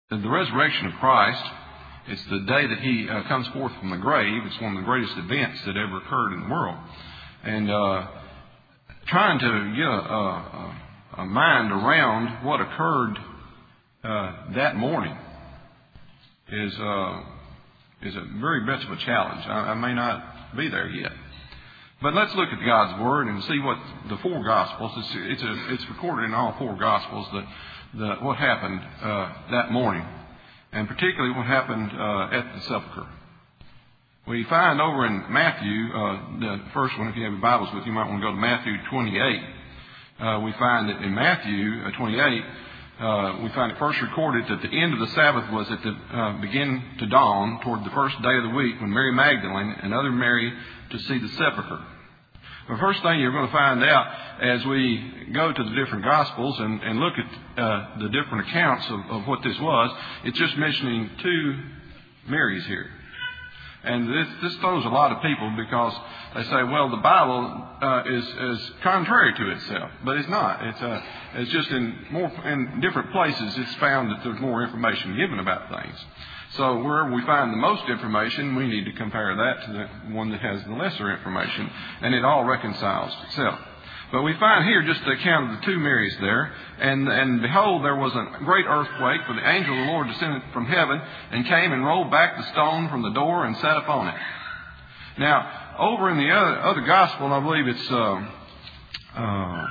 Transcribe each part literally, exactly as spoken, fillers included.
The resurrection of Christ, it's the day that he uh, comes forth from the grave. It's one of the greatest events that ever occurred in the world. And uh, trying to get a, a, a mind around what occurred uh, that morning is uh, is a very much of a challenge. I, I may not be there yet. But let's look at God's Word and see what the four Gospels, it's, it's, a, it's recorded in all four Gospels, that the, what happened uh, that morning, and particularly what happened uh, at the sepulchre. We find over in Matthew, uh, the first one, if you have your Bibles with you, you might want to go to Matthew twenty-eight. Uh, we find that in Matthew twenty-eight, uh, we find it first recorded that the end of the Sabbath was at the uh, begin to dawn toward the first day of the week when Mary Magdalene and other Mary to see the sepulchre. The first thing you're going to find out as we go to the different Gospels and, and look at uh, the different accounts of, of what this was, it's just mentioning two Marys here. And this, this throws a lot of people because they say, well, the Bible uh, is, is contrary to itself. But it's not. It's, uh, it's just in more in different places it's found that there's more information given about things. So wherever we find the most information, we need to compare that to the one that has the lesser information, and it all reconciles itself. But we find here just the account of the two Marys there, and, and behold, there was a great earthquake, for the angel of the Lord descended from heaven and came and rolled back the stone from the door and sat upon it. Now, over in the other, other gospel, I believe it's, uh, uh,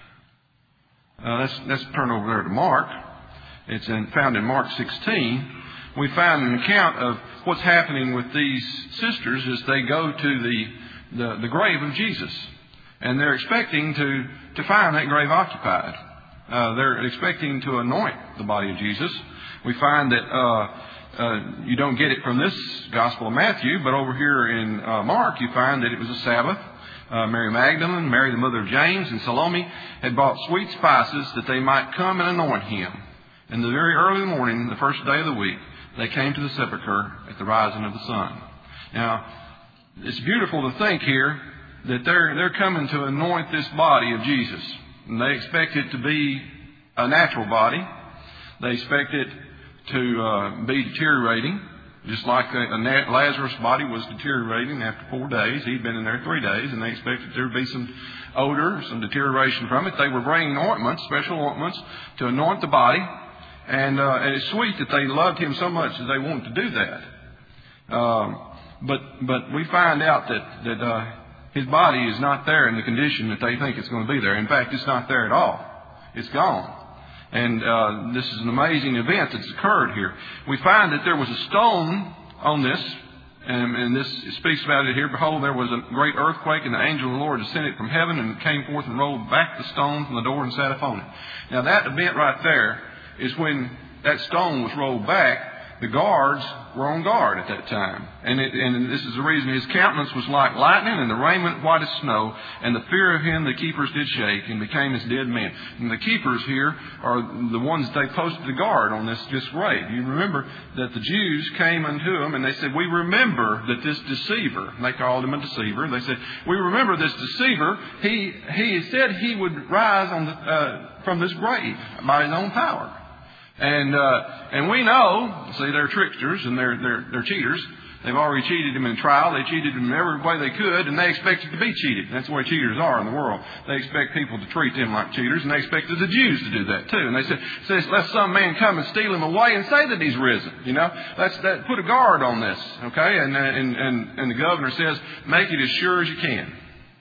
uh, let's, let's turn over there to Mark. It's in, found in Mark sixteen. We find an account of what's happening with these sisters as they go to the, the, the grave of Jesus. And they're expecting to, to find that grave occupied. Uh, they're expecting to anoint the body of Jesus. We find that uh, uh, you don't get it from this Gospel of Matthew, but over here in uh, Mark you find that it was a Sabbath. Uh, Mary Magdalene, Mary the mother of James, and Salome had bought sweet spices that they might come and anoint him. In the very early morning, the first day of the week, they came to the sepulchre at the rising of the sun. Now, it's beautiful to think here that they're, they're coming to anoint this body of Jesus. And they expect it to be a natural body. They expect it to uh, be deteriorating, just like the, a Lazarus' body was deteriorating after four days. He'd been in there three days, and they expected there to be some odor, some deterioration from it. They were bringing ointments, special ointments, to anoint the body. And, uh, and it's sweet that they loved him so much that they wanted to do that. Um, but but we find out that, that uh, his body is not there in the condition that they think it's going to be there. In fact, it's not there at all. It's gone. And uh, this is an amazing event that's occurred here. We find that there was a stone on this, and, and this speaks about it here. Behold, there was a great earthquake, and the angel of the Lord descended from heaven and came forth and rolled back the stone from the door and sat upon it. Now that event right there is when that stone was rolled back. The guards were on guard at that time. And, it, and this is the reason his countenance was like lightning and the raiment white as snow, and the fear of him the keepers did shake and became as dead men. And the keepers here are the ones that they posted the guard on this, this grave. You remember that the Jews came unto him and they said, we remember that this deceiver, and they called him a deceiver, they said, we remember this deceiver, he, he said he would rise on the, uh, from this grave by his own power. And uh, and we know, see, they're tricksters and they're they're they're cheaters. They've already cheated him in trial. They cheated him in every way they could, and they expected to be cheated. That's the way cheaters are in the world. They expect people to treat them like cheaters, and they expected the Jews to do that too. And they said, says, let some man come and steal him away and say that he's risen. You know, let's that, put a guard on this, okay? And and and and the governor says, make it as sure as you can.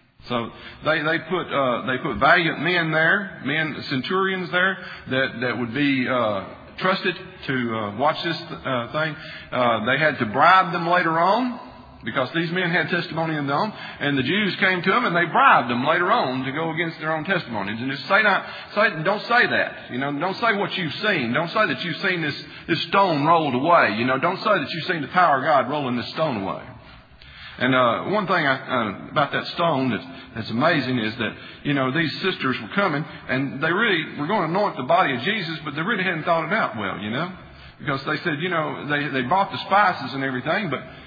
So they they put uh, they put valiant men there, men centurions there that that would be uh, trusted to uh, watch this uh, thing. Uh, they had to bribe them later on because these men had testimony in them, and the Jews came to them and they bribed them later on to go against their own testimonies. And just say not say don't say that. You know, don't say what you've seen. Don't say that you've seen this this stone rolled away. You know, don't say that you've seen the power of God rolling this stone away. And uh, one thing I, uh, about that stone that's, that's amazing is that, you know, these sisters were coming and they really were going to anoint the body of Jesus, but they really hadn't thought it out well, you know, because they said, you know, they, they bought the spices and everything, but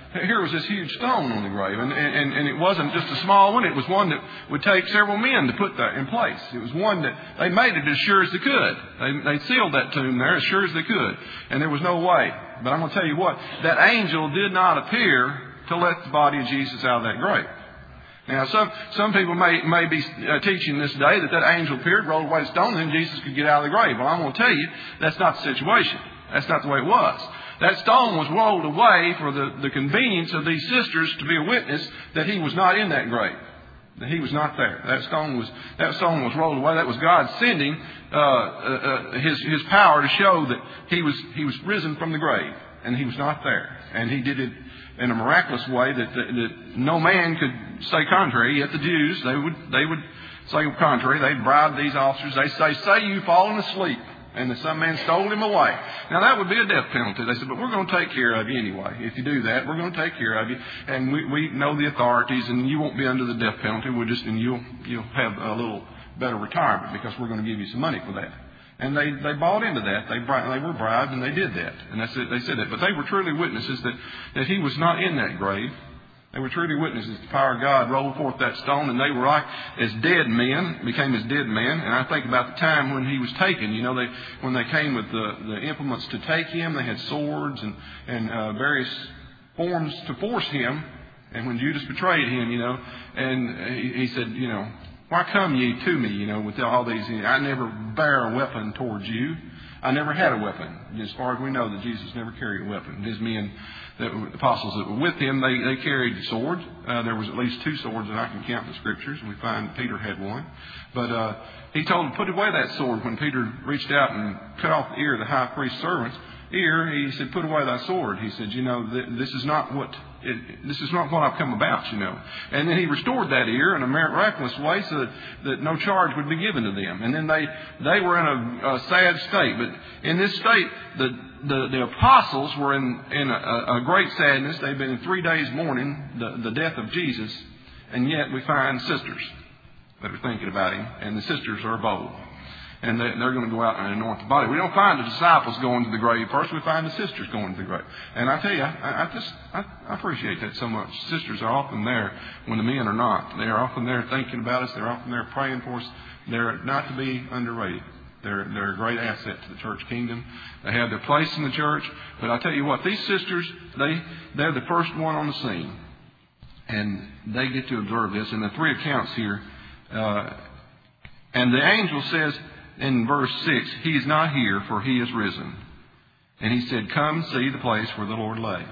here was this huge stone on the grave, and, and, and it wasn't just a small one. It was one that would take several men to put that in place. It was one that they made it as sure as they could. They, they sealed that tomb there as sure as they could, and there was no way. But I'm going to tell you what, that angel did not appear to let the body of Jesus out of that grave. Now, some some people may may be uh, teaching this day that that angel appeared, rolled away the stone, and then Jesus could get out of the grave. Well, I'm going to tell you, that's not the situation. That's not the way it was. That stone was rolled away for the, the convenience of these sisters to be a witness that he was not in that grave. That he was not there. That stone was that stone was rolled away. That was God sending uh, uh, his his power to show that he was he was risen from the grave, and he was not there. And he did it in a miraculous way that, that, that no man could say contrary. Yet the Jews, they would they would say contrary. They'd bribe these officers. They say, "Say you've fallen asleep, and that some man stole him away." Now that would be a death penalty. They said, "But we're going to take care of you anyway. If you do that, we're going to take care of you, and we, we know the authorities, and you won't be under the death penalty. We'll just and you'll you'll have a little better retirement because we're going to give you some money for that." And they, they bought into that. They they were bribed, and they did that. And that's it. They said that. But they were truly witnesses that, that he was not in that grave. They were truly witnesses. The power of God rolled forth that stone, and they were like as dead men, became as dead men. And I think about the time when he was taken. You know, they when they came with the, the implements to take him, they had swords and, and uh, various forms to force him. And when Judas betrayed him, you know, and he, he said, you know, "Why come ye to me, you know, with all these? I never bear a weapon towards you. I never had a weapon." As far as we know, that Jesus never carried a weapon. His men, the apostles that were with him, they, they carried swords. Uh, there was at least two swords that I can count in the Scriptures. We find Peter had one. But uh, he told him, "Put away that sword." When Peter reached out and cut off the ear of the high priest's servant's ear, he said, "Put away thy sword." He said, "You know, th- this is not what... It, this is not what I've come about, you know." And then he restored that ear in a miraculous way so that, that no charge would be given to them. And then they, they were in a, a sad state. But in this state, the, the, the apostles were in, in a, a great sadness. They've been in three days mourning the, the death of Jesus. And yet we find sisters that are thinking about him. And the sisters are bold. And they're going to go out and anoint the body. We don't find the disciples going to the grave first. We find the sisters going to the grave. And I tell you, I, I just I, I appreciate that so much. Sisters are often there when the men are not. They are often there thinking about us. They're often there praying for us. They're not to be underrated. They're, they're a great asset to the church kingdom. They have their place in the church. But I tell you what, these sisters, they, they're the first one on the scene. And they get to observe this. In the three accounts here, uh, and the angel says, in verse six, "He is not here, for he is risen." And he said, "Come see the place where the Lord lay."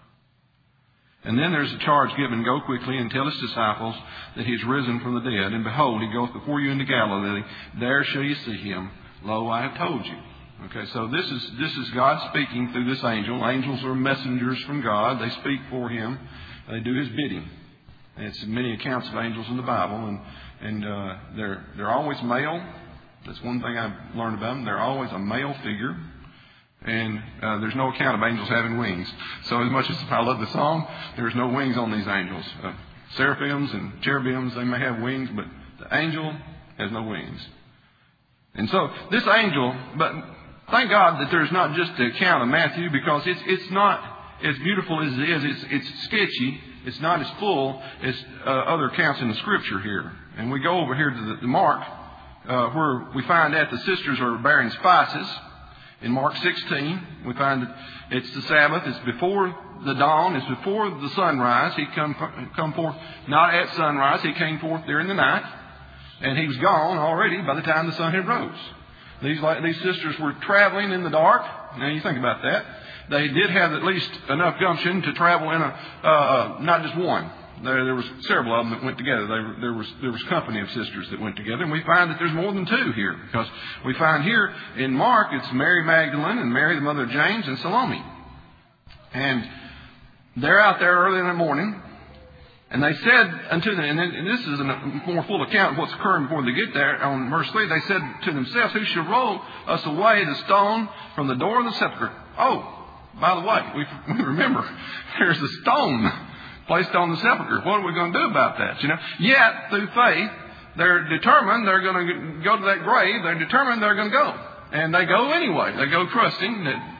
And then there's a charge given, "Go quickly and tell his disciples that he is risen from the dead. And behold, he goeth before you into Galilee. There shall you see him. Lo, I have told you." Okay, so this is this is God speaking through this angel. Angels are messengers from God. They speak for him. They do his bidding. And it's many accounts of angels in the Bible, and and uh, they're they're always male. That's one thing I've learned about them. They're always a male figure. And uh, there's no account of angels having wings. So as much as I love the song, there's no wings on these angels. Uh, seraphims and cherubims, they may have wings, but the angel has no wings. And so this angel, but thank God that there's not just the account of Matthew, because it's it's not as beautiful as it is. It's, it's sketchy. It's not as full as uh, other accounts in the Scripture here. And we go over here to the, the Mark, Uh, where we find that the sisters are bearing spices. In Mark sixteen, we find that it's the Sabbath. It's before the dawn. It's before the sunrise. He come come forth not at sunrise. He came forth during the night, and he was gone already by the time the sun had rose. These like these sisters were traveling in the dark. Now you think about that. They did have at least enough gumption to travel in a uh, not just one. There, there was several of them that went together. There, there was there was company of sisters that went together, and we find that there's more than two here, because we find here in Mark it's Mary Magdalene and Mary the mother of James and Salome, and they're out there early in the morning, and they said unto them, and, and this is a more full account of what's occurring before they get there. On verse three, they said to themselves, "Who shall roll us away the stone from the door of the sepulchre?" Oh, by the way, we, we remember there's a stone placed on the sepulchre. What are we going to do about that? You know, yet through faith, they're determined they're going to go to that grave. They're determined they're going to go, and they go anyway. They go trusting that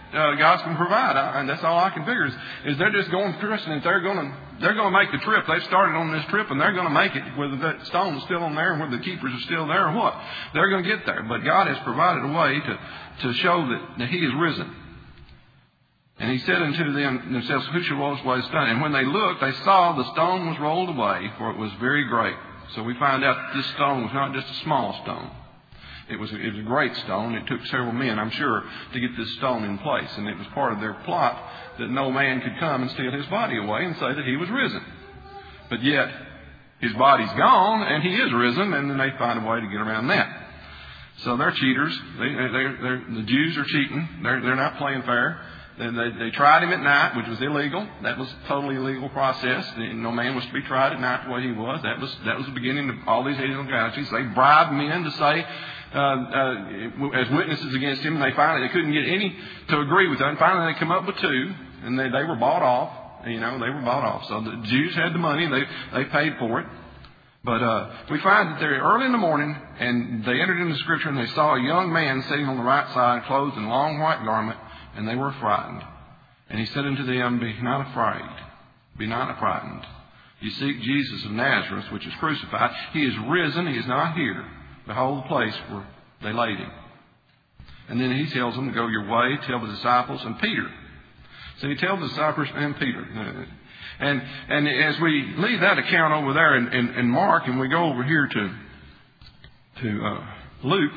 uh, God's going to provide. I, and that's all I can figure is, is they're just going trusting that they're going to they're going to make the trip. They've started on this trip and they're going to make it, whether that stone is still on there and whether the keepers are still there or what. They're going to get there. But God has provided a way to, to show that, that He is risen. And He said unto them themselves, who shall roll this away the stone? And when they looked, they saw the stone was rolled away, for it was very great. So we find out that this stone was not just a small stone. It was, a, it was a great stone. It took several men, I'm sure, to get this stone in place. And it was part of their plot that no man could come and steal His body away and say that He was risen. But yet, His body's gone and He is risen, and then they find a way to get around that. So they're cheaters. They, they're, they're, the Jews are cheating. They're, they're not playing fair. They, they, they tried Him at night, which was illegal. That was a totally illegal process. No man was to be tried at night the way He was. That was that was the beginning of all these illegalities. They bribed men to say, uh, uh, as witnesses against Him, and they finally they couldn't get any to agree with that. And finally, they come up with two, and they, they were bought off. You know, they were bought off. So the Jews had the money; they they paid for it. But uh, we find that they're early in the morning, and they entered into Scripture, and they saw a young man sitting on the right side, clothed in a long white garment. And they were frightened. And He said unto them, be not afraid. Be not frightened. You seek Jesus of Nazareth, which is crucified. He is risen. He is not here. Behold the place where they laid Him. And then He tells them to go your way, tell the disciples and Peter. So He tells the disciples and Peter. And and as we leave that account over there in, in, in Mark, and we go over here to, to uh, Luke,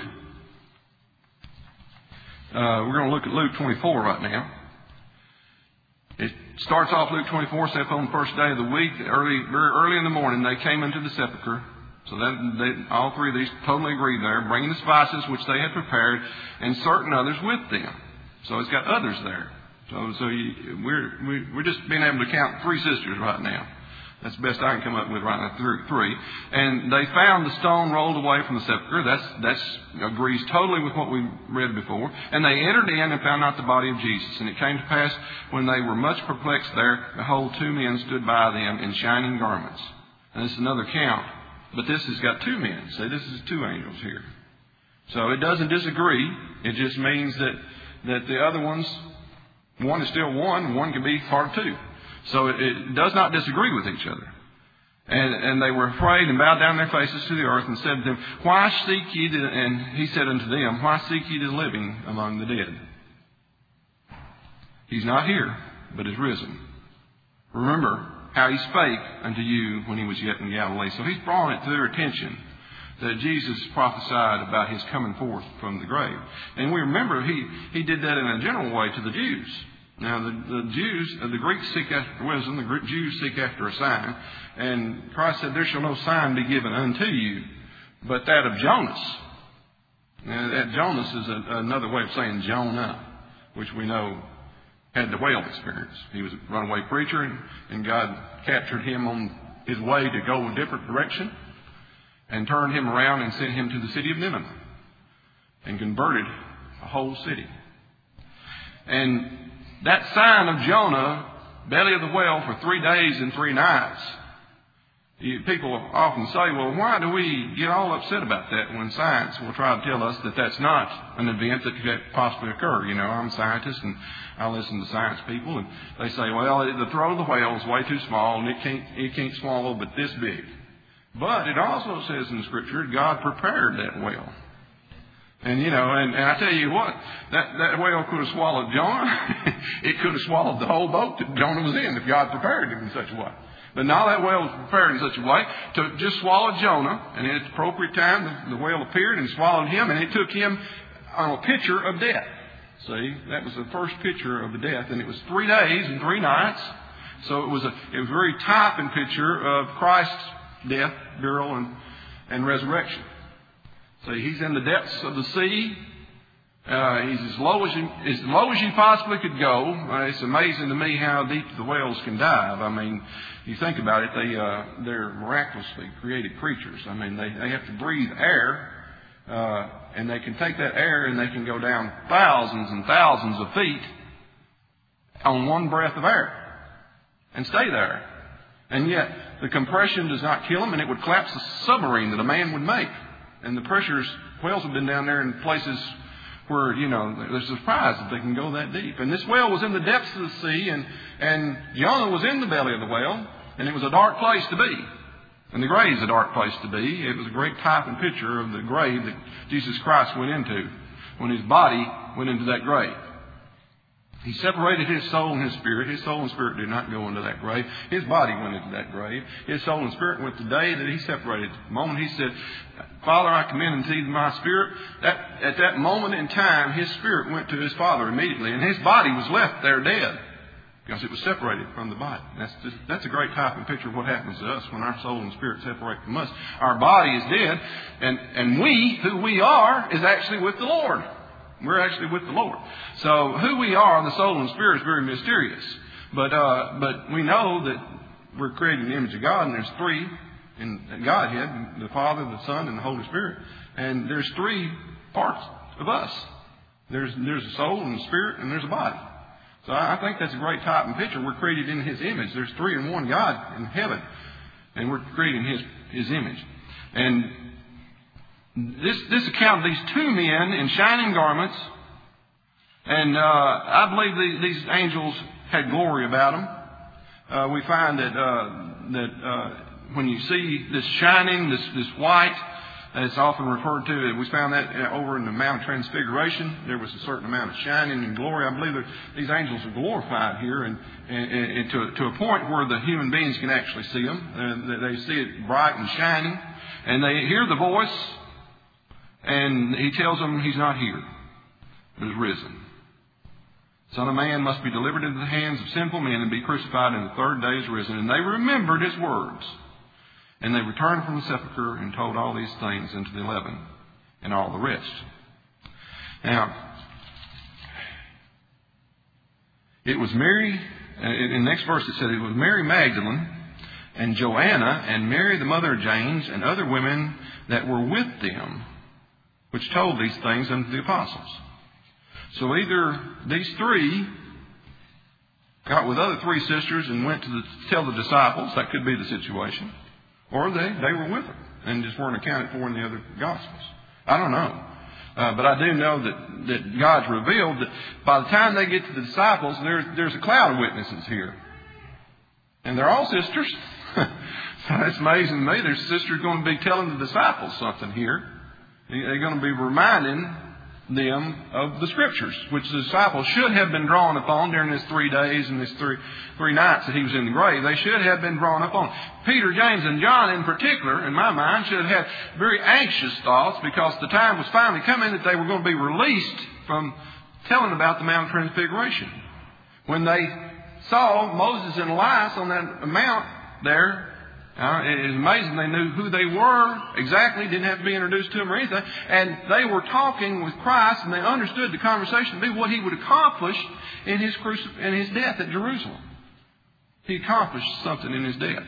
Uh, we're going to look at Luke twenty-four right now. It starts off Luke twenty-four, saith on the first day of the week, early, very early in the morning, they came into the sepulchre. So that they, all three of these totally agreed there, bringing the spices which they had prepared, and certain others with them. So it's got others there. So, so you, we're we, we're just being able to count three sisters right now. That's the best I can come up with right now, three. And they found the stone rolled away from the sepulchre. That's, that's agrees totally with what we read before. And they entered in and found not the body of Jesus. And it came to pass, when they were much perplexed there, behold, two men stood by them in shining garments. And this is another count. But this has got two men. See, this is two angels here. So it doesn't disagree. It just means that, that the other ones, one is still one, one can be part of two. So it, it does not disagree with each other. And, and they were afraid and bowed down their faces to the earth and said to them, why seek ye the, and He said unto them, why seek ye the living among the dead? He's not here, but is risen. Remember how He spake unto you when He was yet in Galilee. So He's brought it to their attention that Jesus prophesied about His coming forth from the grave. And we remember He, he did that in a general way to the Jews. Now, the, the Jews, uh, the Greeks seek after wisdom, the Jews seek after a sign. And Christ said, there shall no sign be given unto you, but that of Jonas. Now, that Jonas is a, another way of saying Jonah, which we know had the whale experience. He was a runaway preacher, and, and God captured him on his way to go a different direction and turned him around and sent him to the city of Nineveh and converted a whole city. And that sign of Jonah, belly of the whale for three days and three nights. You, people often say, well, why do we get all upset about that when science will try to tell us that that's not an event that could possibly occur? You know, I'm a scientist and I listen to science people, and they say, well, the throat of the whale is way too small and it can't, it can't swallow but this big. But it also says in the Scripture, God prepared that whale. And, you know, and, and I tell you what, that, that whale could have swallowed Jonah. It could have swallowed the whole boat that Jonah was in if God prepared him in such a way. But now that whale was prepared in such a way to just swallow Jonah. And at the appropriate time, the, the whale appeared and swallowed him. And it took him on a picture of death. See, that was the first picture of the death. And it was three days and three nights. So it was a it was a very type and picture of Christ's death, burial, and, and resurrection. See, he's in the depths of the sea. Uh, he's as low as you, as low as you possibly could go. Uh, it's amazing to me how deep the whales can dive. I mean, you think about it, they uh, they're miraculously created creatures. I mean, they they have to breathe air, uh, and they can take that air and they can go down thousands and thousands of feet on one breath of air and stay there. And yet the compression does not kill them, and it would collapse a submarine that a man would make. And the pressures, whales have been down there in places where, you know, there's a surprise that they can go that deep. And this well was in the depths of the sea, and, and Jonah was in the belly of the well, and it was a dark place to be. And the grave is a dark place to be. It was a great type and picture of the grave that Jesus Christ went into when his body went into that grave. He separated his soul and his spirit. His soul and spirit did not go into that grave. His body went into that grave. His soul and spirit went the day that he separated. The moment he said, Father, I commend unto thee my spirit, that, at that moment in time, his spirit went to his Father immediately. And his body was left there dead because it was separated from the body. That's, just, that's a great type and picture of what happens to us when our soul and spirit separate from us. Our body is dead, and, and we, who we are, is actually with the Lord. We're actually with the Lord. So who we are, the soul and spirit, is very mysterious. But uh, but we know that we're created in the image of God, and there's three in Godhead, the Father, the Son, and the Holy Spirit. And there's three parts of us. There's there's a soul and a spirit, and there's a body. So I think that's a great type and picture. We're created in His image. There's three in one God in heaven, and we're created in His His image. And This, this account of these two men in shining garments, and uh, I believe the, these angels had glory about them. Uh, we find that uh, that uh, when you see this shining, this this white, it's often referred to. We found that over in the Mount of Transfiguration. There was a certain amount of shining and glory. I believe that these angels are glorified here, and, and, and to to a point where the human beings can actually see them. Uh, they see it bright and shining, and they hear the voice. And he tells them he's not here, but is risen. Son of Man must be delivered into the hands of sinful men and be crucified, and the third day is risen. And they remembered his words. And they returned from the sepulchre and told all these things unto the eleven and all the rest. Now, it was Mary, in the next verse it said it was Mary Magdalene and Joanna and Mary the mother of James and other women that were with them, which told these things unto the apostles. So either these three got with other three sisters and went to the, tell the disciples, that could be the situation, or they, they were with them and just weren't accounted for in the other Gospels. I don't know. Uh, but I do know that, that God's revealed that by the time they get to the disciples, there's, there's a cloud of witnesses here. And they're all sisters. So it's amazing to me. There's sisters going to be telling the disciples something here. They're going to be reminding them of the Scriptures, which the disciples should have been drawn upon during these three days and these three three nights that he was in the grave. They should have been drawn upon. Peter, James, and John in particular, in my mind, should have had very anxious thoughts because the time was finally coming that they were going to be released from telling about the Mount of Transfiguration. When they saw Moses and Elias on that mount there, Uh, it is amazing they knew who they were exactly, didn't have to be introduced to them or anything. And they were talking with Christ, and they understood the conversation to be what he would accomplish in his crucif- in his death at Jerusalem. He accomplished something in his death.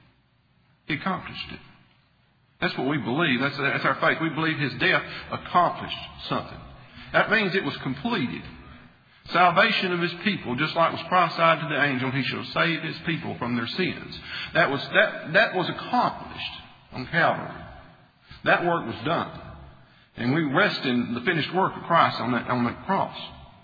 He accomplished it. That's what we believe. That's, that's our faith. We believe his death accomplished something. That means it was completed. Salvation of his people, just like was prophesied to the angel, he shall save his people from their sins. That was that that was accomplished on Calvary. That work was done, and we rest in the finished work of Christ on that on that cross.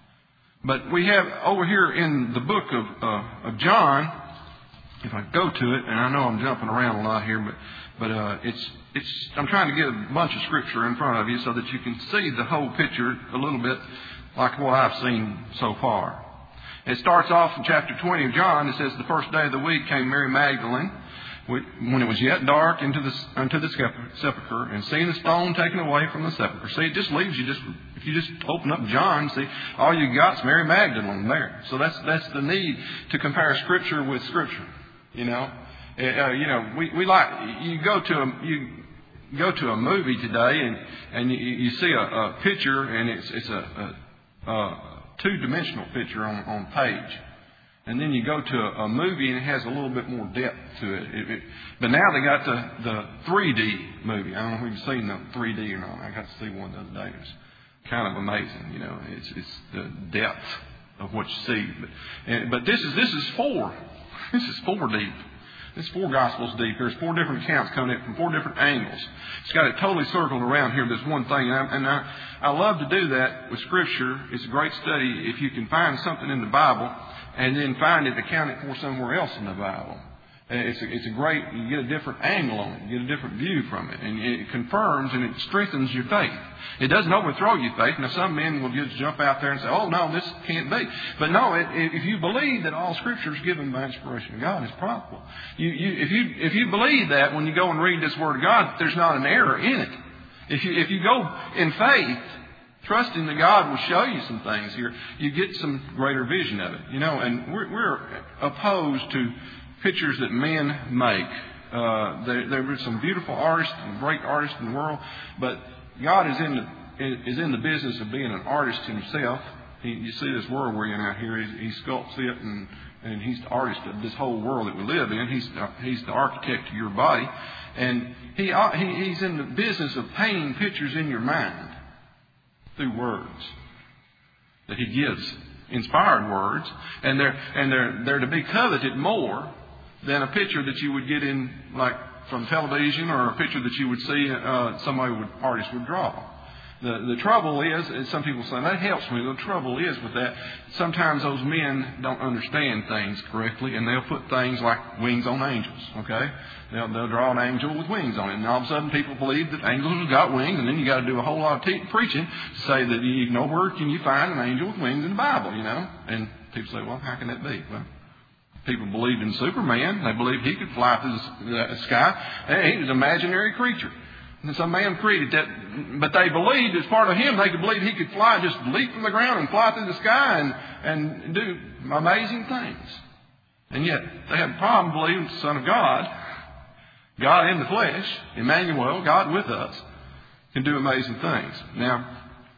But we have over here in the book of uh, of John, if I go to it, and I know I'm jumping around a lot here, but but uh, it's it's I'm trying to get a bunch of scripture in front of you so that you can see the whole picture a little bit, like what I've seen so far. It starts off in chapter twenty of John. It says, the first day of the week came Mary Magdalene, when it was yet dark, into the, unto the sepulchre, and seeing the stone taken away from the sepulchre. See, it just leaves you, just if you just open up John, see, all you got is Mary Magdalene there. So that's that's the need to compare Scripture with Scripture. You know, uh, you know, we, we like, you go to a, you go to a movie today, and, and you, you see a, a picture, and it's, it's a, a Uh, two-dimensional picture on, on page. And then you go to a, a movie and it has a little bit more depth to it. it, it but now they got the, the three D movie. I don't know if you've seen the three D or not. I got to see one the other day. It was kind of amazing. You know, it's, it's the depth of what you see. But, and, but this is this is four. This is four D. It's four Gospels deep. There's four different accounts coming in from four different angles. It's got it totally circled around here, this one thing. And, I, and I, I love to do that with Scripture. It's a great study if you can find something in the Bible and then find it accounted for somewhere else in the Bible. It's a, it's a great, you get a different angle on it. You get a different view from it. And it confirms and it strengthens your faith. It doesn't overthrow your faith. Now, some men will just jump out there and say, oh, no, this can't be. But no, it, it, if you believe that all Scripture is given by inspiration of God, it's probable. You, you, if, you, if you believe that when you go and read this Word of God, there's not an error in it. If you, if you go in faith, trusting that God will show you some things here, you get some greater vision of it. You know, and we're, we're opposed to pictures that men make. Uh, there, there are some beautiful artists and great artists in the world, but God is in the is in the business of being an artist himself. He, you see this world we're in out here. He, he sculpts it, and, and he's the artist of this whole world that we live in. He's uh, he's the architect of your body, and he, uh, he he's in the business of painting pictures in your mind through words that he gives, inspired words, and they're and they're they're to be coveted more than a picture that you would get in, like, from television, or a picture that you would see uh, somebody would artist would draw. The the trouble is, and some people say that helps me. The trouble is with that, sometimes those men don't understand things correctly, and they'll put things like wings on angels. Okay, they'll they'll draw an angel with wings on it, and all of a sudden people believe that angels have got wings, and then you got to do a whole lot of te- preaching to say that you nowhere can you find an angel with wings in the Bible, you know. And people say, well, how can that be? Well, people believed in Superman. They believed he could fly through the sky. He was an imaginary creature. And some man created that. But they believed as part of him, they could believe he could fly, just leap from the ground and fly through the sky and, and do amazing things. And yet they had a problem believing the Son of God, God in the flesh, Emmanuel, God with us, can do amazing things. Now,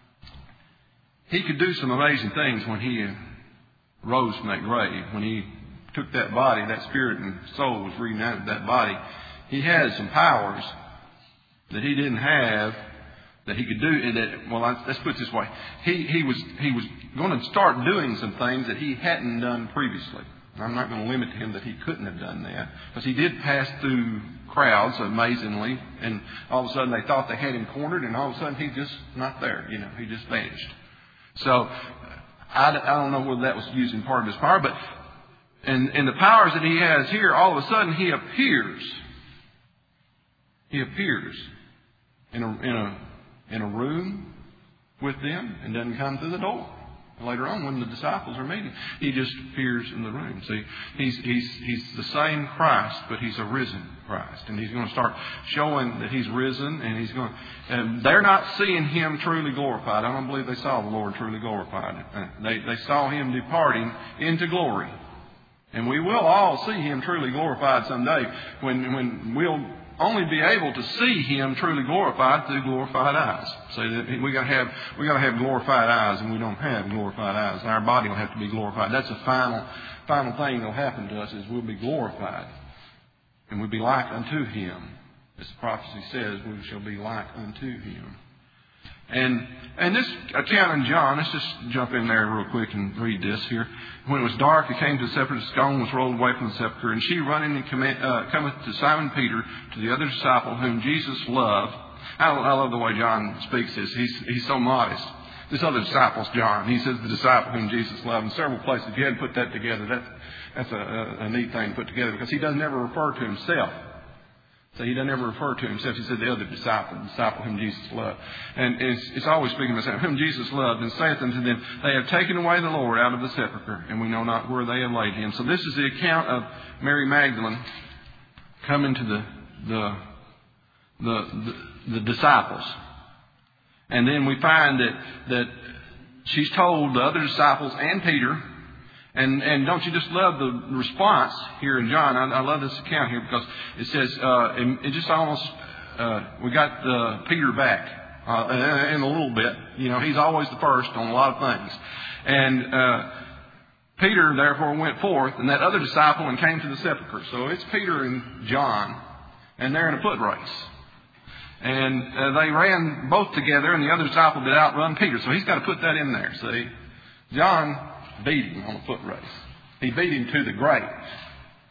he could do some amazing things when he rose from that grave, when he took that body, that spirit and soul was reunited with that body. He had some powers that he didn't have that he could do. And that, well, let's put it this way: he he was he was going to start doing some things that he hadn't done previously. I'm not going to limit him that he couldn't have done that, because he did pass through crowds amazingly, and all of a sudden they thought they had him cornered, and all of a sudden he's just not there. You know, he just vanished. So I, I don't know whether that was using part of his power, but. And, and the powers that he has here, all of a sudden he appears. He appears in a, in a, in a room with them and doesn't come through the door. Later on, when the disciples are meeting, he just appears in the room. See, he's, he's, he's the same Christ, but he's a risen Christ. And he's going to start showing that he's risen, and he's going to, and they're not seeing him truly glorified. I don't believe they saw the Lord truly glorified. They, they saw him departing into glory. And we will all see him truly glorified someday, when when we'll only be able to see him truly glorified through glorified eyes. So that we got to have we got to have glorified eyes, and we don't have glorified eyes. Our body will have to be glorified. That's the final final thing that'll happen to us, is we'll be glorified, and we'll be like unto him. As the prophecy says, we shall be like unto him. And and this account in John, let's just jump in there real quick and read this here. When it was dark, it came to the sepulchre, the stone was rolled away from the sepulchre, and she running and command, uh, cometh to Simon Peter, to the other disciple whom Jesus loved. I, I love the way John speaks this. He's he's so modest. This other disciple's John. He says the disciple whom Jesus loved in several places. If you hadn't put that together, that's that's a, a, a neat thing to put together, because he doesn't ever refer to himself. So he doesn't ever refer to himself. He said the other disciple, the disciple whom Jesus loved. And it's, it's always speaking of himself, whom Jesus loved, and saith unto them, they have taken away the Lord out of the sepulchre, and we know not where they have laid him. So this is the account of Mary Magdalene coming to the the the, the, the disciples. And then we find that that she's told the other disciples and Peter. And and don't you just love the response here in John? I, I love this account here, because it says, uh, it, it just almost, uh, we got uh, Peter back uh, in, in a little bit. You know, he's always the first on a lot of things. And uh, Peter, therefore, went forth, and that other disciple, and came to the sepulchre. So it's Peter and John, and they're in a foot race. And uh, they ran both together, and the other disciple did outrun Peter. So he's got to put that in there, see. John beat him on a foot race. He beat him to the grave.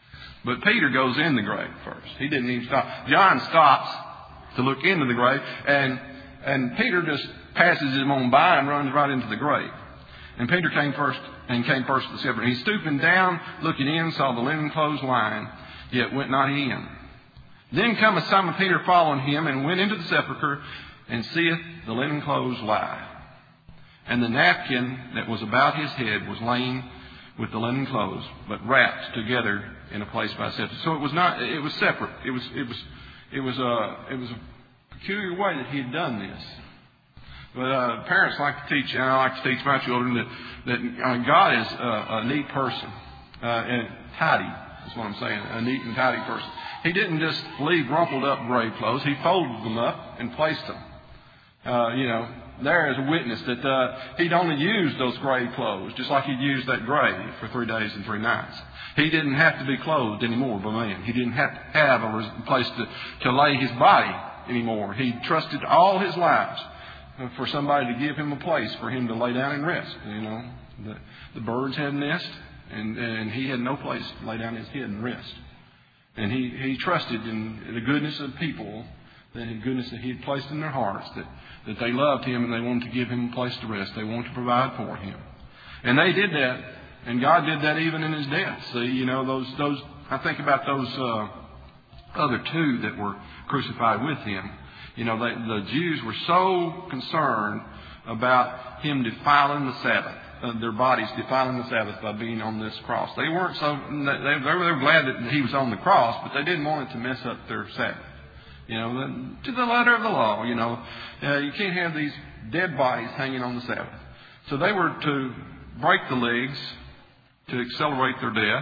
But Peter goes in the grave first. He didn't even stop. John stops to look into the grave, and and Peter just passes him on by and runs right into the grave. And Peter came first and came first to the sepulchre. He stooping down, looking in, saw the linen clothes lying, yet went not in. Then cometh Simon Peter following him, and went into the sepulchre, and seeth the linen clothes lie. And the napkin that was about his head was lain with the linen clothes, but wrapped together in a place by itself. So it was not. It was separate. It was. It was. It was a. It was a peculiar way that he had done this. But uh, parents like to teach, and I like to teach my children that that uh, God is a, a neat person, uh, and tidy. That's what I'm saying. A neat and tidy person. He didn't just leave rumpled up grave clothes. He folded them up and placed them. Uh, you know, there as a witness that uh, he'd only used those grave clothes, just like he'd used that grave for three days and three nights. He didn't have to be clothed anymore by man. He didn't have to have a place to, to lay his body anymore. He trusted all his lives for somebody to give him a place for him to lay down and rest. You know, the, the birds had a nest, and, and he had no place to lay down his head and rest. And he, he trusted in the goodness of people, the goodness that he had placed in their hearts, that, that they loved him and they wanted to give him a place to rest. They wanted to provide for him. And they did that. And God did that even in his death. See, you know, those, those, I think about those, uh, other two that were crucified with him. You know, they, the Jews were so concerned about him defiling the Sabbath, uh, their bodies defiling the Sabbath by being on this cross. They weren't so, they, they, were, they were glad that he was on the cross, but they didn't want it to mess up their Sabbath. You know, the, to the letter of the law, you know, uh, you can't have these dead bodies hanging on the Sabbath. So they were to break the legs to accelerate their death.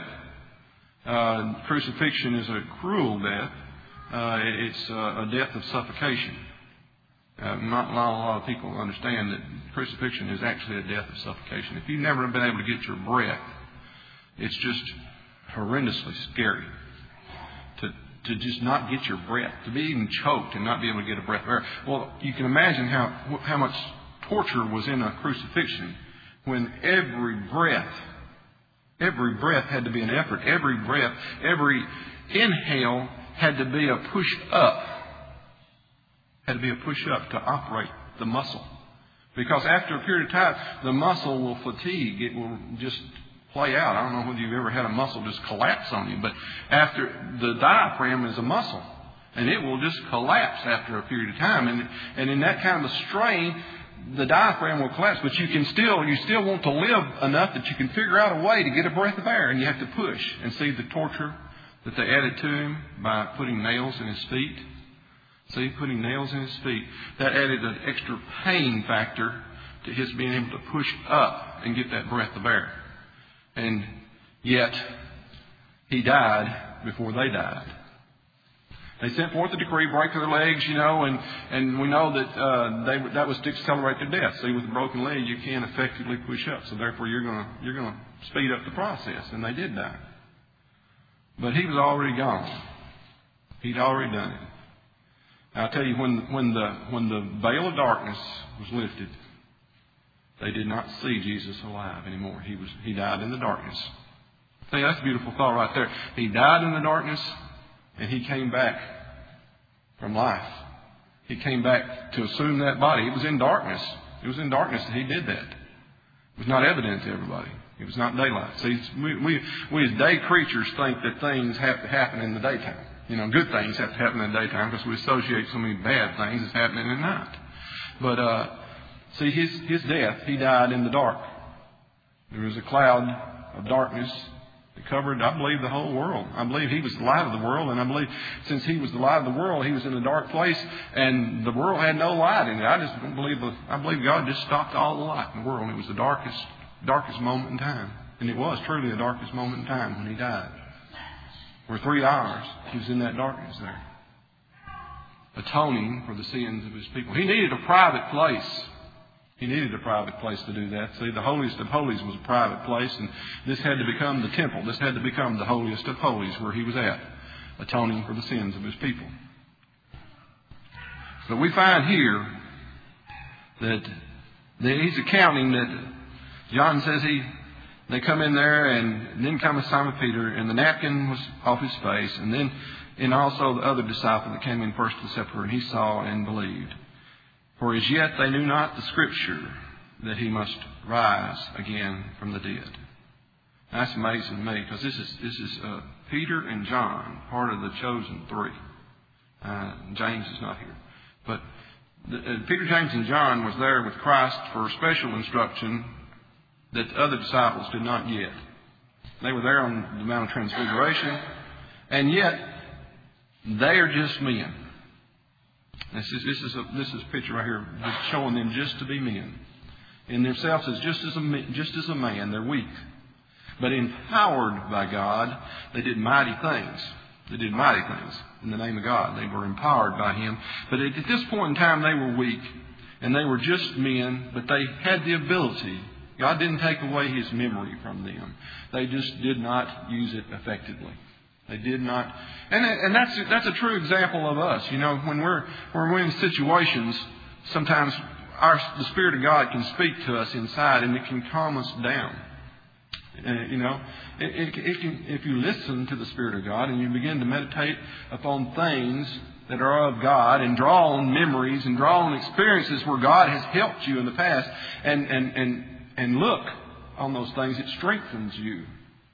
Uh, crucifixion is a cruel death. Uh, it's uh, a death of suffocation. Uh, not, not a lot of people understand that crucifixion is actually a death of suffocation. If you've never been able to get your breath, it's just horrendously scary to to just not get your breath, to be even choked and not be able to get a breath of air. Well, you can imagine how how much torture was in a crucifixion when every breath, every breath had to be an effort. Every breath, every inhale had to be a push up. Had to be a push up to operate the muscle. Because after a period of time, the muscle will fatigue. It will just play out. I don't know whether you've ever had a muscle just collapse on you, but after the diaphragm is a muscle, and it will just collapse after a period of time. And, and in that kind of a strain, the diaphragm will collapse, but you can still, you still want to live enough that you can figure out a way to get a breath of air, and you have to push. And see the torture that they added to him by putting nails in his feet. See, putting nails in his feet. That added an extra pain factor to his being able to push up and get that breath of air. And yet, he died before they died. They sent forth a decree, break their legs, you know, and, and we know that uh, they, that was to accelerate their death. See, with a broken leg, you can't effectively push up. So therefore, you're going to you're going to speed up the process. And they did die. But he was already gone. He'd already done it. I'll tell you, when when the when the veil of darkness was lifted, they did not see Jesus alive anymore. He was he died in the darkness. See, that's a beautiful thought right there. He died in the darkness, and he came back from life. He came back to assume that body. It was in darkness. It was in darkness that he did that. It was not evident to everybody. It was not daylight. See, we we, we as day creatures think that things have to happen in the daytime. You know, good things have to happen in the daytime because we associate so many bad things as happening at night. But, uh, see, his, his death, he died in the dark. There was a cloud of darkness that covered, I believe, the whole world. I believe he was the light of the world, and I believe since he was the light of the world, he was in a dark place, and the world had no light in it. I just don't believe, I believe God just stopped all the light in the world. It was the darkest, darkest moment in time. And it was truly the darkest moment in time when he died. For three hours, he was in that darkness there, atoning for the sins of his people. He needed a private place. He needed a private place to do that. See, the holiest of holies was a private place, and this had to become the temple. This had to become the holiest of holies where he was at, atoning for the sins of his people. But we find here that he's accounting that John says he They come in there, and then comes Simon Peter, and the napkin was off his face, and then and also the other disciple that came in first to the sepulchre, and he saw and believed. For as yet they knew not the Scripture, that he must rise again from the dead. That's amazing to me, because this is this is uh, Peter and John, part of the chosen three. Uh, James is not here, but the, uh, Peter, James, and John was there with Christ for special instruction that the other disciples did not get. They were there on the Mount of Transfiguration, and yet they are just men. This is this is a, this is a picture right here, just showing them just to be men in themselves as just as a just as a man. They're weak, but empowered by God, they did mighty things. They did mighty things in the name of God. They were empowered by Him. But at this point in time, they were weak, and they were just men. But they had the ability. God didn't take away His memory from them. They just did not use it effectively. They did not, and and that's that's a true example of us. You know, when we're when we're in situations, sometimes our the Spirit of God can speak to us inside, and it can calm us down. Uh, you know, it, it, it can, if you listen to the Spirit of God and you begin to meditate upon things that are of God and draw on memories and draw on experiences where God has helped you in the past, and and and and look on those things, it strengthens you.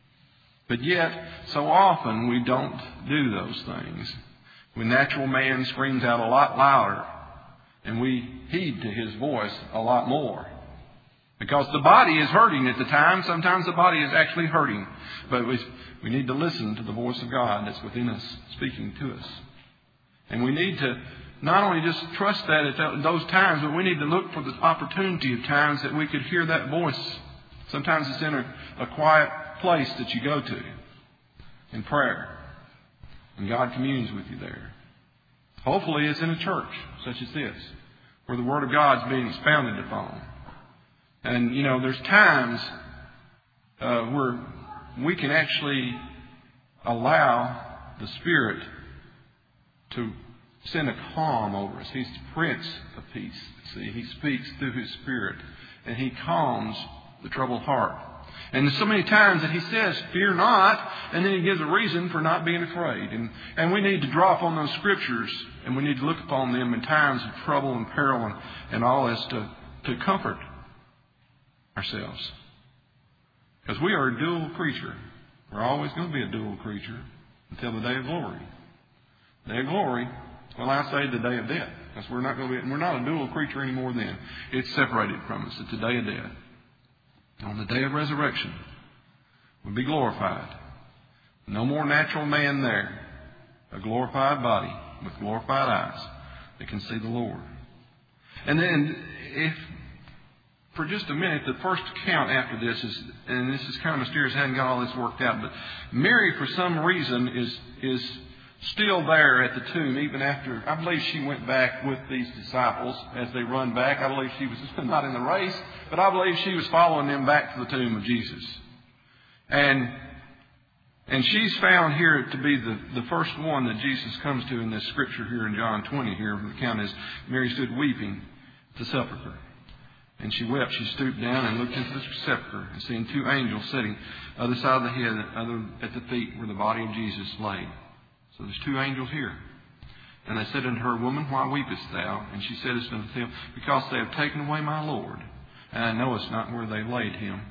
But yet, so often we don't do those things. When natural man screams out a lot louder, and we heed to his voice a lot more. Because the body is hurting at the time. Sometimes the body is actually hurting. But we, we need to listen to the voice of God that's within us, speaking to us. And we need to not only just trust that at those times, but we need to look for the opportunity of times that we could hear that voice. Sometimes it's in a, a quiet place that you go to in prayer. And God communes with you there. Hopefully it's in a church such as this, where the Word of God is being expounded upon. And, you know, there's times uh, where we can actually allow the Spirit to send a calm over us. He's the Prince of Peace. See, He speaks through His Spirit, and He calms the troubled heart. And there's so many times that He says, fear not, and then He gives a reason for not being afraid. And, and we need to draw upon those Scriptures, and we need to look upon them in times of trouble and peril and, and all this to, to comfort ourselves. Because we are a dual creature. We're always going to be a dual creature until the day of glory. The day of glory, well, I say the day of death. Because we're not going to be, we're not a dual creature anymore then. It's separated from us. It's the day of death. On the day of resurrection, we'll be glorified. No more natural man there. A glorified body with glorified eyes that can see the Lord. And then, if for just a minute, the first account after this is, and this is kind of mysterious, I haven't got all this worked out, but Mary, for some reason, is is still there at the tomb, even after, I believe she went back with these disciples as they run back. I believe she was not in the race, but I believe she was following them back to the tomb of Jesus. And and she's found here to be the, the first one that Jesus comes to in this scripture here in John twenty here. The account is Mary stood weeping at the sepulchre. And she wept. She stooped down and looked into the sepulchre, and seeing two angels sitting other side of the head, other at the feet where the body of Jesus lay. So there's two angels here. And they said unto her, Woman, why weepest thou? And she said unto them, Because they have taken away my Lord, and I know it's not where they laid him.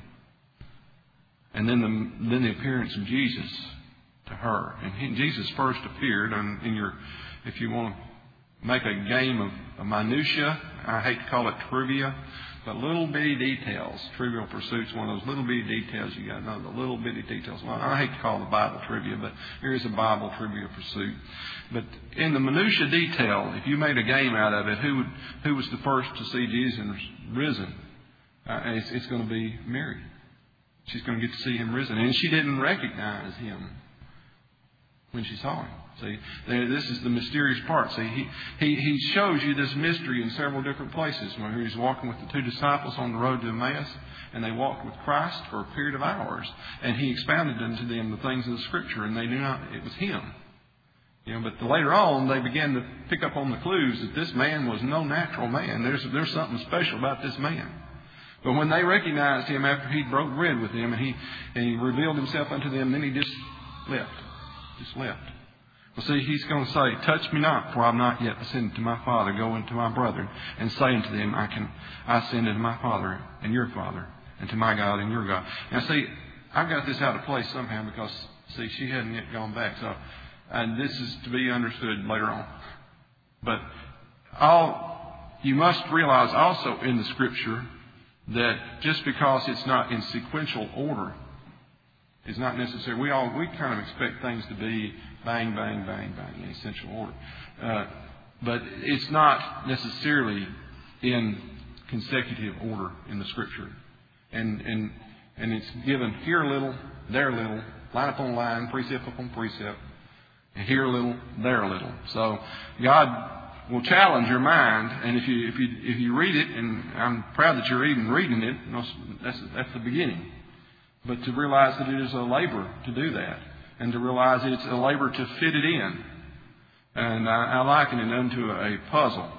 And then the then the appearance of Jesus to her. And he, Jesus first appeared on, in your, if you want to make a game of, of minutia, I hate to call it trivia, but little bitty details. Trivial Pursuit's one of those little bitty details you got to know, the little bitty details. Well, I hate to call the Bible trivia, but here is a Bible Trivia Pursuit. But in the minutia detail, if you made a game out of it, who would, who was the first to see Jesus risen? Uh, it's, it's going to be Mary. She's going to get to see him risen. And she didn't recognize him when she saw him. See, this is the mysterious part. See, he, he, he shows you this mystery in several different places. When he's walking with the two disciples on the road to Emmaus, and they walked with Christ for a period of hours, and he expounded unto them the things of the Scripture, and they knew not it was him. You know, but later on, they began to pick up on the clues that this man was no natural man. There's there's something special about this man. But when they recognized him after he broke bread with them and he, and he revealed himself unto them, then he just left. Just left. Well, see, he's going to say, touch me not, for I have not yet ascended to my Father. Go unto my brethren and say unto them, I can I ascend unto my Father and your Father, and to my God and your God. Now, see, I've got this out of place somehow because, see, she hadn't yet gone back. So, and this is to be understood later on. But all you must realize also in the Scripture that just because it's not in sequential order is not necessary. We all we kind of expect things to be bang, bang, bang, bang in essential order, uh, but it's not necessarily in consecutive order in the Scripture, and and and it's given here a little, there a little, line upon line, precept upon precept, and here a little, there a little. So God will challenge your mind, and if you if you if you read it, and I'm proud that you're even reading it, that's that's the beginning. But to realize that it is a labor to do that, and to realize that it's a labor to fit it in, and I, I liken it unto a puzzle,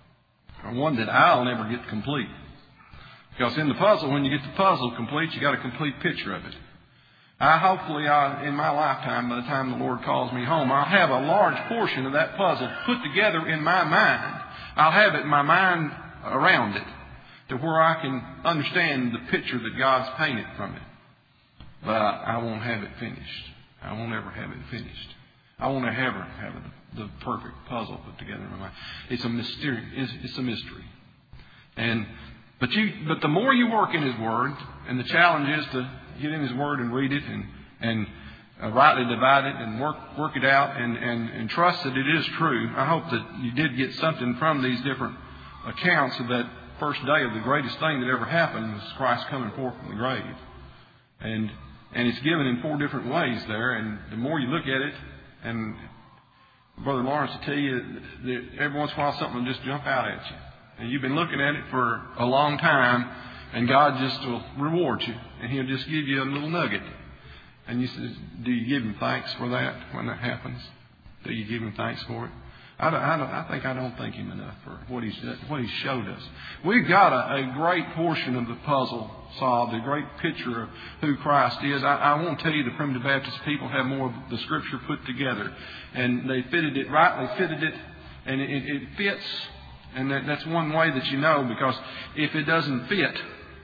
or one that I'll never get complete, because in the puzzle, when you get the puzzle complete, you got a complete picture of it. I hopefully, I, in my lifetime, by the time the Lord calls me home, I'll have a large portion of that puzzle put together in my mind. I'll have it in my mind around it, to where I can understand the picture that God's painted from it. But I, I won't have it finished. I won't ever have it finished. I won't ever have the, the perfect puzzle put together in my mind. It's a mystery. It's, it's a mystery. And but you, but the more you work in His Word, and the challenge is to get in His Word and read it and and uh, rightly divide it and work work it out and, and and trust that it is true. I hope that you did get something from these different accounts of that first day of the greatest thing that ever happened, was Christ coming forth from the grave. And and it's given in four different ways there. And the more you look at it, and Brother Lawrence will tell you that every once in a while something will just jump out at you. And you've been looking at it for a long time, and God just will reward you. And He'll just give you a little nugget. And you say, do you give Him thanks for that when that happens? Do you give Him thanks for it? I, don't, I, don't, I think I don't thank Him enough for what He's what He showed us. We've got a, a great portion of the puzzle solved, a great picture of who Christ is. I, I won't tell you the Primitive Baptist people have more of the Scripture put together, and they fitted it rightly, fitted it, and it, it fits. And that, that's one way that you know, because if it doesn't fit,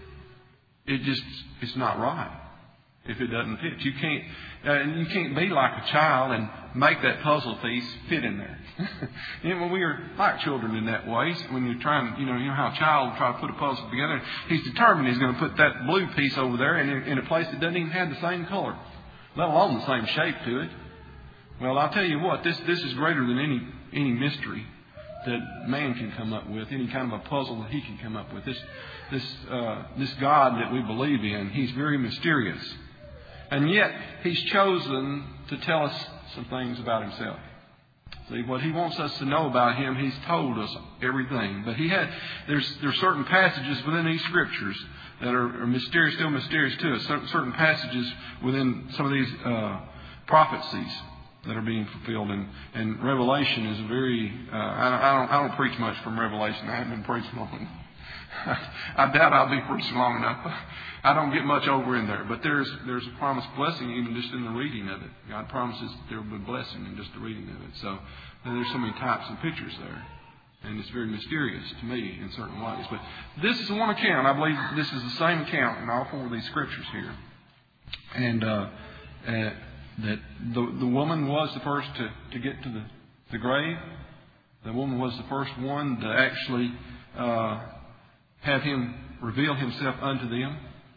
it just it's not right. If it doesn't fit, you can't uh, you can't be like a child and make that puzzle piece fit in there. You know, we are like children in that way. When you're trying, you know, you know how a child will try to put a puzzle together. He's determined he's going to put that blue piece over there in, in a place that doesn't even have the same color, let alone the same shape to it. Well, I'll tell you what, this this is greater than any any mystery that man can come up with, any kind of a puzzle that he can come up with. This this uh, this God that we believe in, He's very mysterious. And yet, He's chosen to tell us some things about Himself. See, what He wants us to know about Him, He's told us everything. But He had there's there's certain passages within these Scriptures that are, are mysterious, still mysterious to us. Certain, certain passages within some of these uh, prophecies that are being fulfilled, and, and Revelation is a very. Uh, I, I don't I don't preach much from Revelation. I haven't been preaching long enough. I doubt I'll be preaching long enough. I don't get much over in there, but there's there's a promised blessing even just in the reading of it. God promises that there will be blessing in just the reading of it. So there's so many types and pictures there, and it's very mysterious to me in certain ways. But this is one account. I believe this is the same account in all four of these scriptures here, and uh, uh, that the the woman was the first to, to get to the, the grave. The woman was the first one to actually uh, have Him reveal Himself unto them.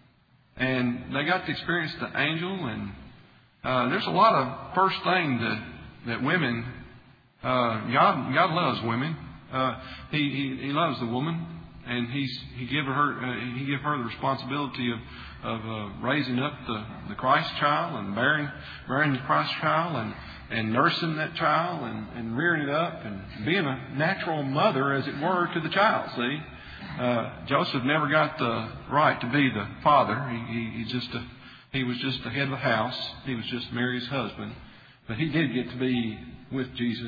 And they got to experience the angel. And uh, there's a lot of first thing that, that women, uh, God God loves women. Uh, he, he He loves the woman. And He's He gave her uh, He gave her the responsibility of of uh, raising up the, the Christ child and bearing bearing the Christ child and, and nursing that child and, and rearing it up and being a natural mother, as it were, to the child. See, uh, Joseph never got the right to be the father. He, he, he just a, he was just the head of the house. He was just Mary's husband, but he did get to be with Jesus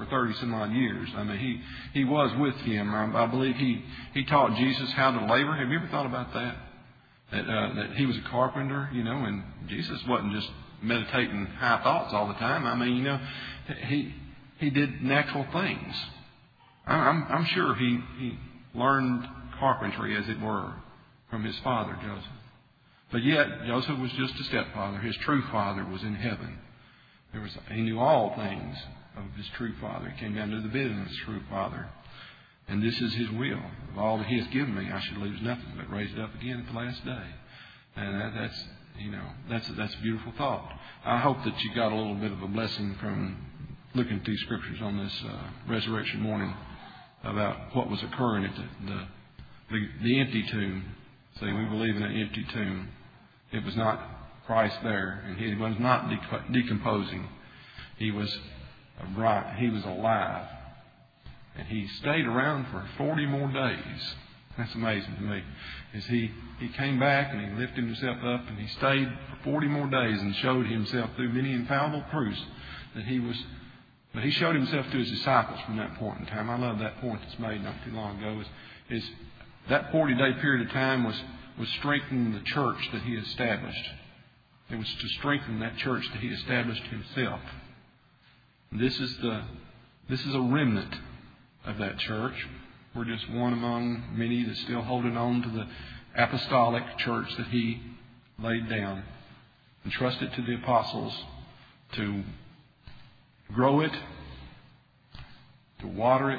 for thirty some odd years. I mean, he, he was with him. I, I believe he, he taught Jesus how to labor. Have you ever thought about that? That, uh, that he was a carpenter, you know, and Jesus wasn't just meditating high thoughts all the time. I mean, you know, he, he did natural things. I'm, I'm sure he, he learned carpentry, as it were, from his father, Joseph. But yet, Joseph was just a stepfather. His true father was in heaven. There was, he knew all things of his true father. He came down to the business of his true father. And this is his will. Of all that he has given me, I should lose nothing, but raise it up again at the last day. And that, that's, you know, that's, that's a beautiful thought. I hope that you got a little bit of a blessing from looking through scriptures on this uh, resurrection morning about what was occurring at the, the, the, the empty tomb. See, we believe in an empty tomb. It was not Christ there, and he was not decomposing. He was right. He was alive, and he stayed around for forty more days. That's amazing to me. As he he came back and he lifted himself up, and he stayed for forty more days and showed himself through many infallible proofs that he was. But he showed himself to his disciples from that point in time. I love that point that's made not too long ago. Is, is that forty-day period of time was, was strengthening the church that he established. It was to strengthen that church that he established himself. This is the this is a remnant of that church. We're just one among many that's still holding on to the apostolic church that he laid down, and trusted to the apostles to grow it, to water it,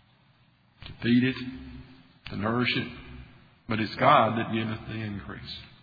to feed it, to nourish it. But it's God that giveth the increase.